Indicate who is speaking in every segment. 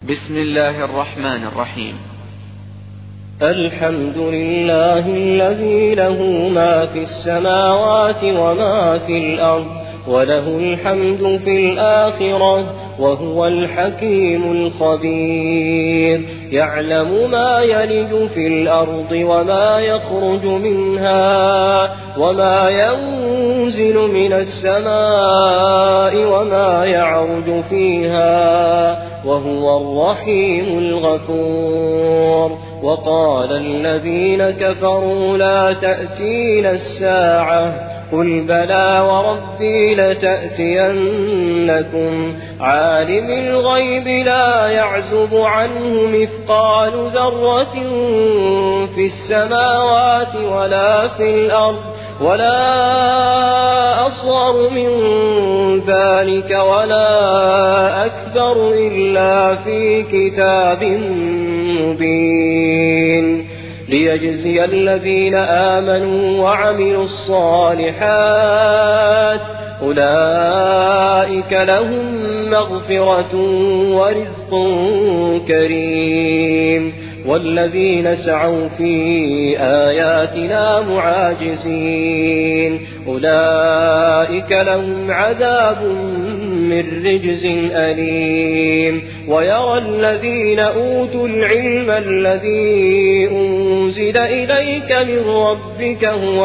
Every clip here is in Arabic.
Speaker 1: بسم الله الرحمن الرحيم.
Speaker 2: الحمد لله الذي له ما في السماوات وما في الأرض وله الحمد في الآخرة وهو الحكيم الخبير. يعلم ما يلج في الأرض وما يخرج منها وما ينزل من السماء وما يعرج فيها وهو الرحيم الغفور. وقال الذين كفروا لا تأتينا الساعة قل بلى وربي لتأتينكم عالم الغيب لا يعزب عنه مثقال ذرة في السماوات ولا في الأرض ولا أصغر من ذلك ولا أكبر إلا في كتاب مبين ليجزي الذين آمنوا وعملوا الصالحات أولئك لهم مغفرة ورزق كريم. والذين سعوا في آياتنا معاجزين أولئك لهم عذاب من رجز أليم. ويرى الذين أوتوا العلم الذي أنزل إليك من ربك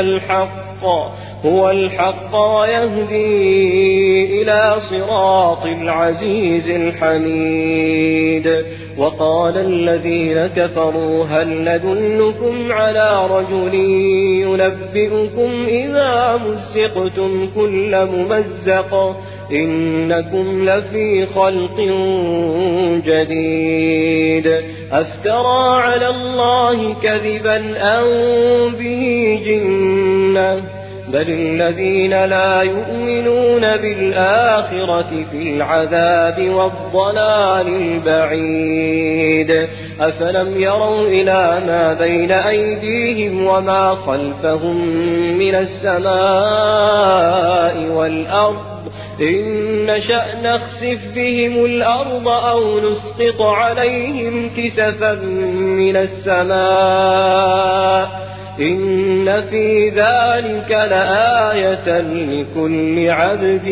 Speaker 2: هو الحق ويهدي إلى صراط العزيز الحميد. وقال الذين كفروا هل ندلكم على رجل ينبئكم إذا مزقتم كل ممزق إنكم لفي خلق جديد. أفترى على الله كذبا أم به جنة بل الذين لا يؤمنون بالآخرة في العذاب والضلال البعيد. أفلم يروا إلى ما بين أيديهم وما خلفهم من السماء والأرض إن نشأ نخسف بهم الأرض أو نسقط عليهم كسفا من السماء إن في ذلك لآية لكل عبد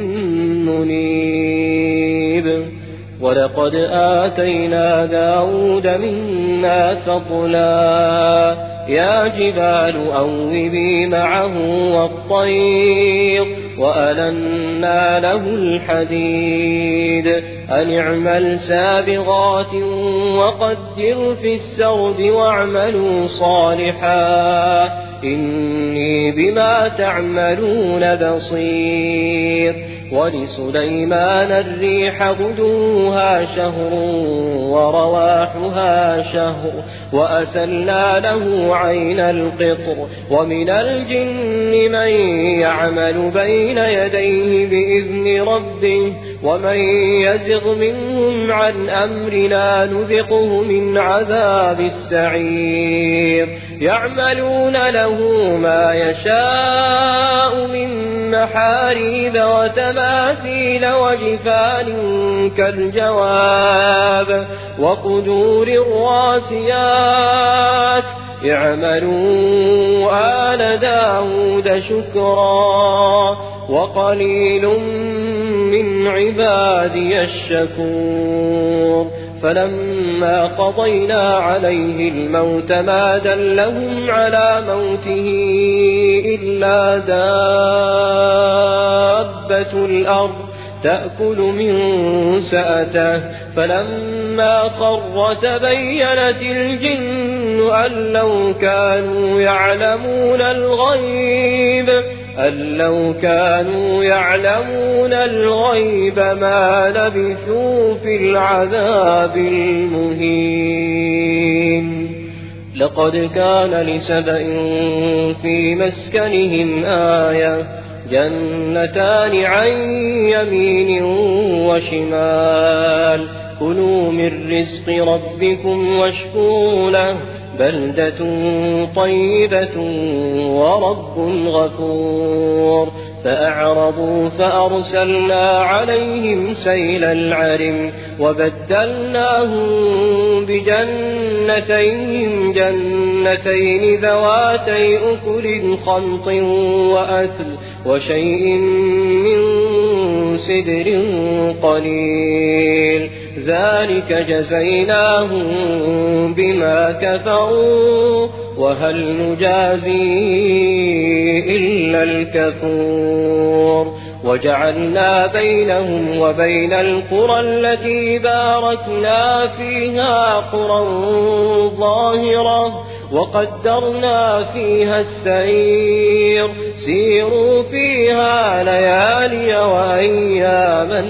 Speaker 2: منيب. ولقد آتينا داود منا فضلا يا جبال أوبي معه والطير وألنا له الحديد أن اعمل سابغات وقدر في السرد واعملوا صالحا إني بما تعملون بصير. ولسليمان الريح غدوها شهر ورواحها شهر وأسلنا له عين القطر. ومن الجن من يعمل بين يديه بإذن ربه ومن يزغ منهم عن أمرنا نذقه من عذاب السعير. يعملون له ما يشاء من محاريب وتماثيل وجفان كالجواب وقدور الراسيات. اعملوا آل داود شكرا وقليل من عبادي الشكور. فلما قضينا عليه الموت ما دلهم على موته إلا دابة الأرض تأكل من سأته. فلما خر تبينت الجن أن لو كانوا يعلمون الغيب ما لبثوا في العذاب المهين. لقد كان لسبإ في مسكنهم آية جنتان عن يمين وشمال كلوا من رزق ربكم واشكروا له بلدة طيبة ورب غفور. فأعرضوا فأرسلنا عليهم سيل العرم وبدلناهم بجنتين جنتين ذواتي أكل خمط وأثل وشيء من سدر قليل ذلك جزيناهم بما كفروا وهل نجازي إلا الكفور وجعلنا بينهم وبين القرى التي باركنا فيها قرى ظاهرة وقدرنا فيها السير سيروا فيها ليالي وأياما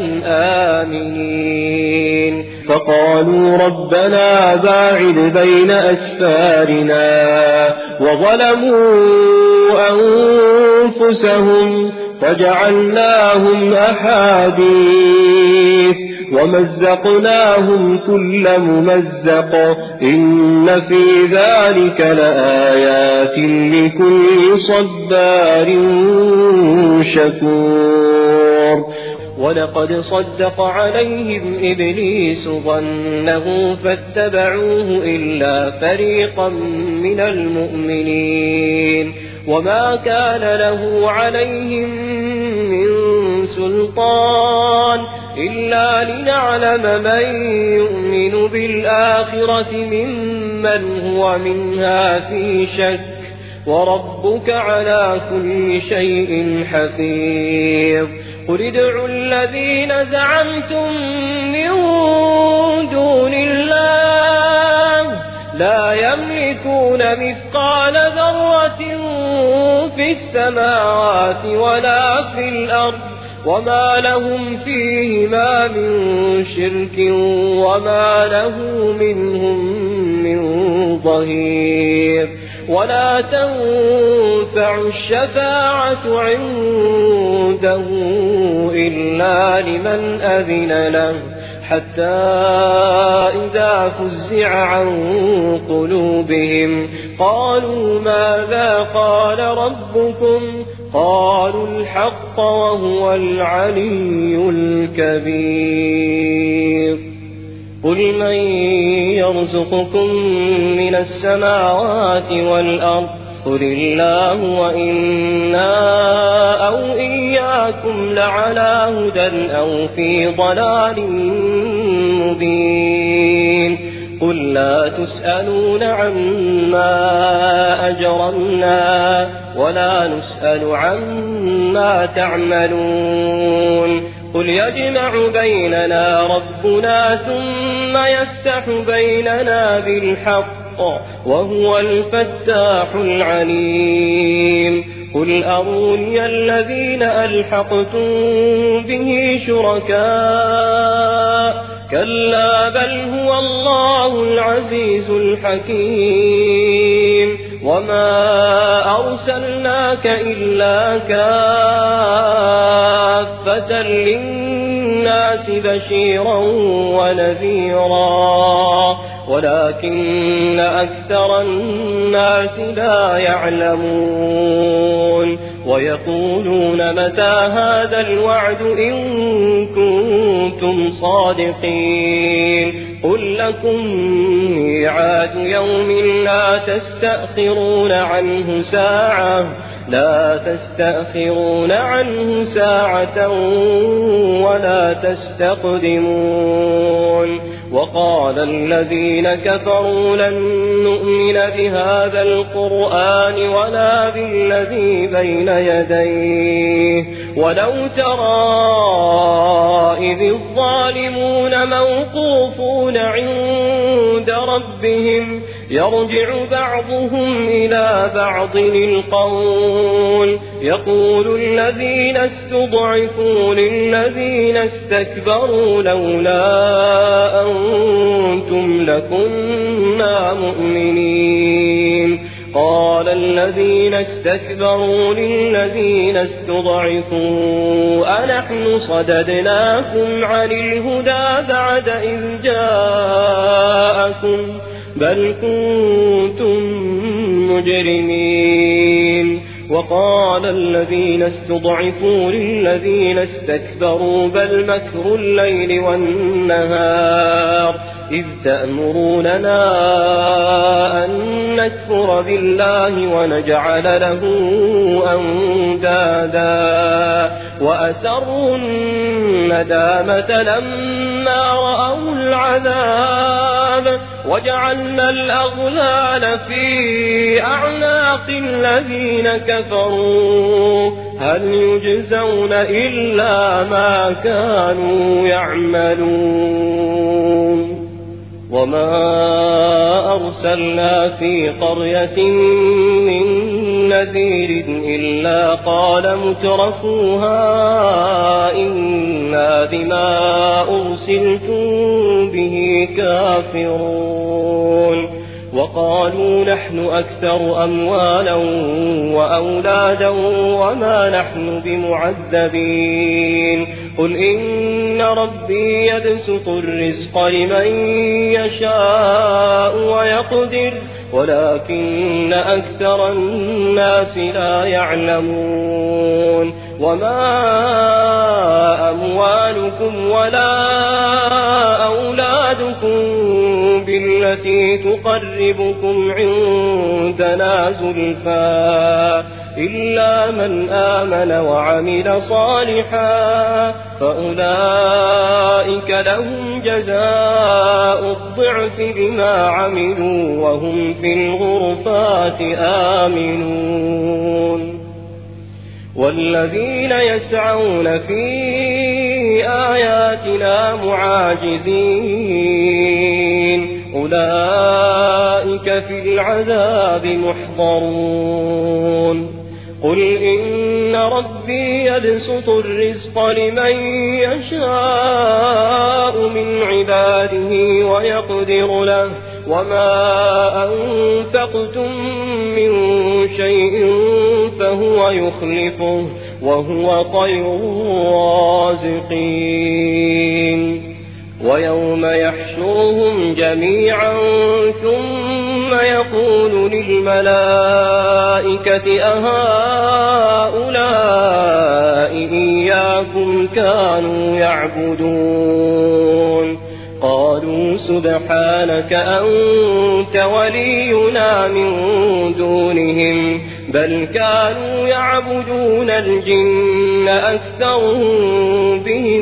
Speaker 2: آمنين فقالوا ربنا باعد بين أسفارنا وظلموا أنفسهم فجعلناهم أحاديث ومزقناهم كل ممزق إن في ذلك لآيات لكل صبار شكور ولقد صدق عليهم إبليس ظنه فاتبعوه إلا فريقا من المؤمنين وما كان له عليهم من سلطان إلا لنعلم من يؤمن بالآخرة ممن هو منها في شك وربك على كل شيء حفيظ قل ادعوا الذين زعمتم من دون الله لا يملكون مثقال ذرة في السماوات ولا في الأرض وما لهم فيهما من شرك وما له منهم من ظهير ولا تنفع الشفاعة عنده إلا لمن أذن له حتى إذا فزع عن قلوبهم قالوا ماذا قال ربكم قالوا الحق وهو العلي الكبير قل من يرزقكم من السماوات والأرض قل الله وإنا أو إياكم لعلى هدى أو في ضلال مبين قل لا تسألون عما أجرمنا ولا نسأل عما تعملون قل يجمع بيننا ربنا ثم يفتح بيننا بالحق وهو الفتاح العليم قل أروني الذين ألحقتم به شركاء كلا بل هو الله العزيز الحكيم وما أرسلناك إلا كافة للناس بشيرا ونذيرا ولكن أكثر الناس لا يعلمون ويقولون متى هذا الوعد إن كنتم صادقين قل لكم ميعاد يوم لا تستأخرون عنه ساعة ولا تستقدمون وقال الذين كفروا لن نؤمن بهذا القرآن ولا بالذي بين يديه ولو ترى إذ الظالمون موقوفون عند ربهم يرجع بعضهم إلى بعض القول يقول الذين استضعفوا للذين استكبروا لولا أنتم لكنا مؤمنين قال الذين استكبروا للذين استضعفوا أنحن صددناكم عن الهدى بعد إذ جاءكم بل كنتم مجرمين وقال الذين استضعفوا للذين استكبروا بل مكر الليل والنهار إذ تأمروننا أن نكفر بالله ونجعل له أندادا وأسروا الندامة لما رأوا العذاب وجعلنا الأغلال في أعناق الذين كفروا هل يجزون إلا ما كانوا يعملون وما أرسلنا في قرية من نذير إلا قال مترفوها إنا بما أرسلتم به كافرون وقالوا نحن أكثر أموالا وأولادا وما نحن بمعذبين قل إن ربي يبسط الرزق لمن يشاء ويقدر ولكن أكثر الناس لا يعلمون وما أموالكم ولا أولادكم بالتي تقربكم عندنا زلفى إلا من آمن وعمل صالحا فأولئك لهم جزاء الضعف بما عملوا وهم في الغرفات آمنون والذين يسعون في آياتنا معاجزين أولئك في العذاب محضرون قل إن ربي يبسط الرزق لمن يشاء من عباده ويقدر له وما أنفقتم من شيء فهو يخلفه وهو خير الرازقين ويوم يحشرهم جميعا ثم يقول للملائكة أهؤلاء إياكم كانوا يعبدون قالوا سبحانك أنت ولينا من دونهم بل كانوا يعبدون الجن أكثرهم بهم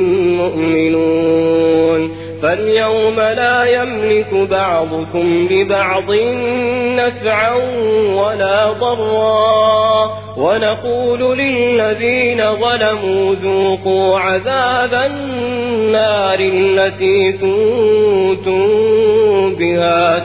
Speaker 2: مؤمنون فاليوم لا يملك بعضكم لبعض نفعا ولا ضرا ونقول للذين ظلموا ذوقوا عذاب النار التي كنتم بها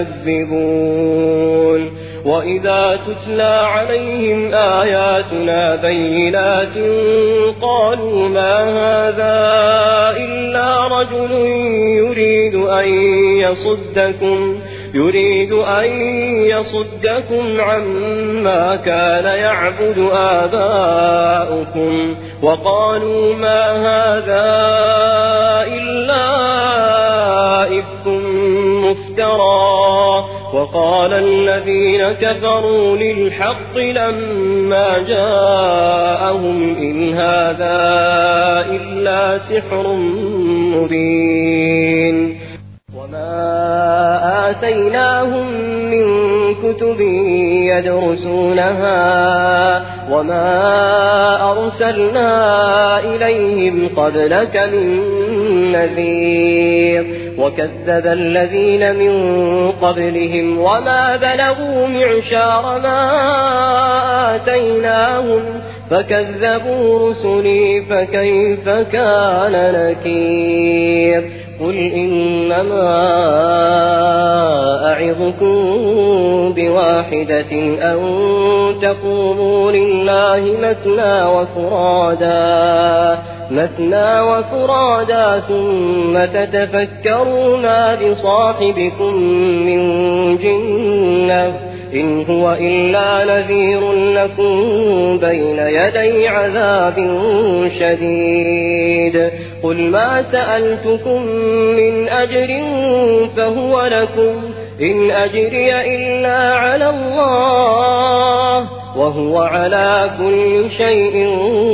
Speaker 2: تكذبون وإذا تتلى عليهم آياتنا بينات قالوا ما هذا إلا رجل يريد أن يصدكم عما كان يعبد آباؤكم وقالوا ما هذا إلا إفك مفترى وقال الذين كفروا للحق لما جاءهم إن هذا إلا سحر مبين وما آتيناهم من كتب يدرسونها وما أرسلنا إليهم قبلك من نذير وكذب الذين من قبلهم وما بلغوا معشار ما آتيناهم فكذبوا رسلي فكيف كان نكير قل إنما أعظكم بواحدة أن تقوموا لله مثنى وفرادا ثم تتفكروا ما بصاحبكم من جنة إن هو إلا نذير لكم بين يدي عذاب شديد قل ما سألتكم من أجر فهو لكم إن أجري إلا على الله وهو على كل شيء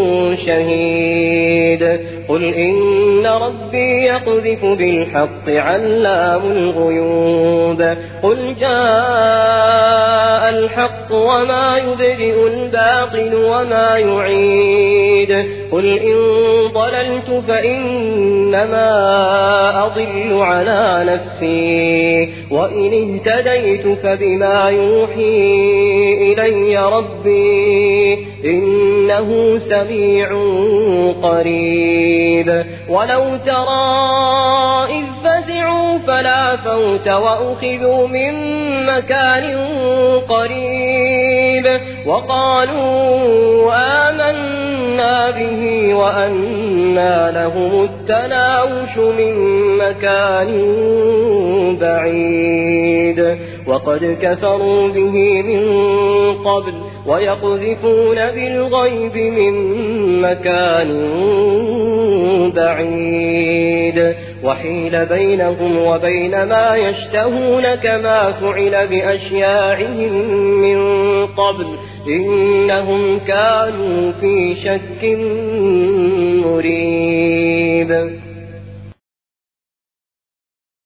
Speaker 2: شهيد قل إن ربي يقذف بالحق علام الغيوب قل جاء الحق وما يبدئ الباطل وما يعيد قل إن ضللت فإنما أضل على نفسي وإن اهتديت فبما يوحي إلي ربي إنه سميع قريب ولو ترى إذ فزعوا فلا فوت وأخذوا من مكان قريب وقالوا آمنا به وأنى لهم التناوش من مكان بعيد وقد كفروا به من قبل ويقذفون بالغيب من مكان بعيد وحيل بينهم وبين ما يشتهون كما فعل بأشياعهم من قبل إنهم كانوا في شك مريب